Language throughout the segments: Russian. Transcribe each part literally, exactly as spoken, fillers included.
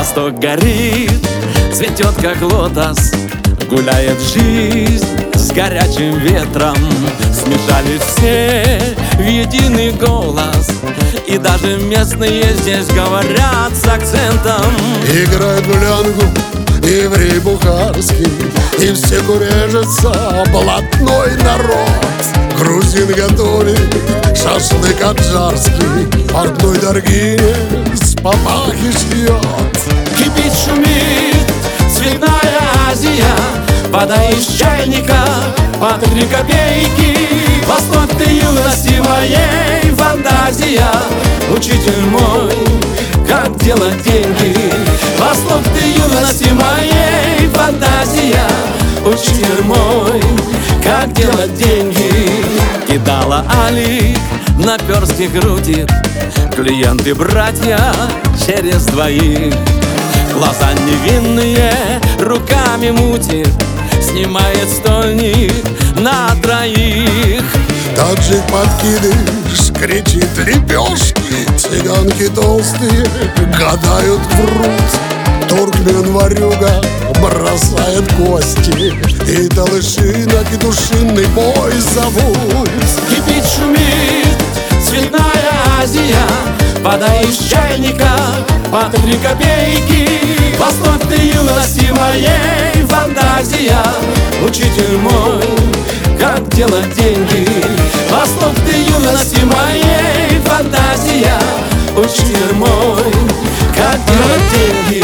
Восток горит, цветет как лотос, гуляет жизнь с горячим ветром. Смешались все в единый голос, и даже местные здесь говорят с акцентом. Играет гулянку еврей бухарский, и все курежится блатной народ. Грузин готовит шашлык аджарский, портной дорогие с папахи шьет. Кипит, шумит цветная Азия, вода из чайника по три копейки. Восток ты юности моей, фантазия, учитель мой, как делать деньги. Восток ты юности моей, фантазия, учитель мой, как делать деньги. Кидала Али, наперстки крутит, клиенты братья через двоих. Глаза невинные, руками мутит, снимает стольник на троих. Таджик подкидыш, кричит лепешки, цыганки толстые гадают врут. Туркмен ворюга бросает кости, и талыши на петушиный бой зовут. Кипит, шумит цветная Азия, вода из чайника по три копейки. Восток ты юности моей, фантазия, учитель мой, как делать деньги. Восток ты юности моей, фантазия, учитель мой, как делать деньги.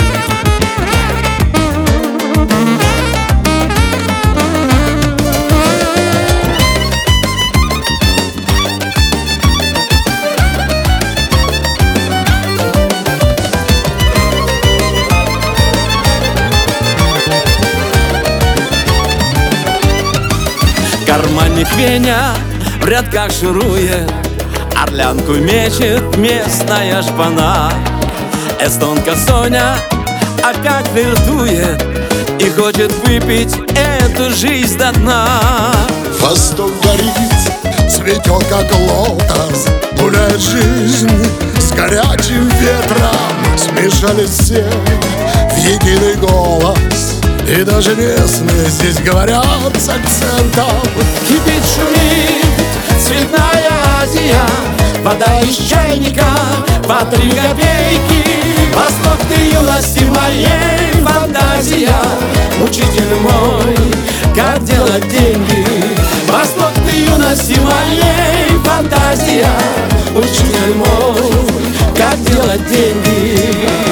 Карманник Веня в рядках шурует, орлянку мечет местная шпана. Эстонка Соня опять флиртует и хочет выпить эту жизнь до дна. Восток горит, цветет как лотос, гуляет жизнь с горячим ветром. Смешались все в единый голос, и даже местные здесь говорят с акцентом. Кипит, шумит цветная Азия, вода из чайника по три копейки. Восток ты юности моей, фантазия, учитель мой, как делать деньги. Восток ты юности моей, фантазия, учитель мой, как делать деньги.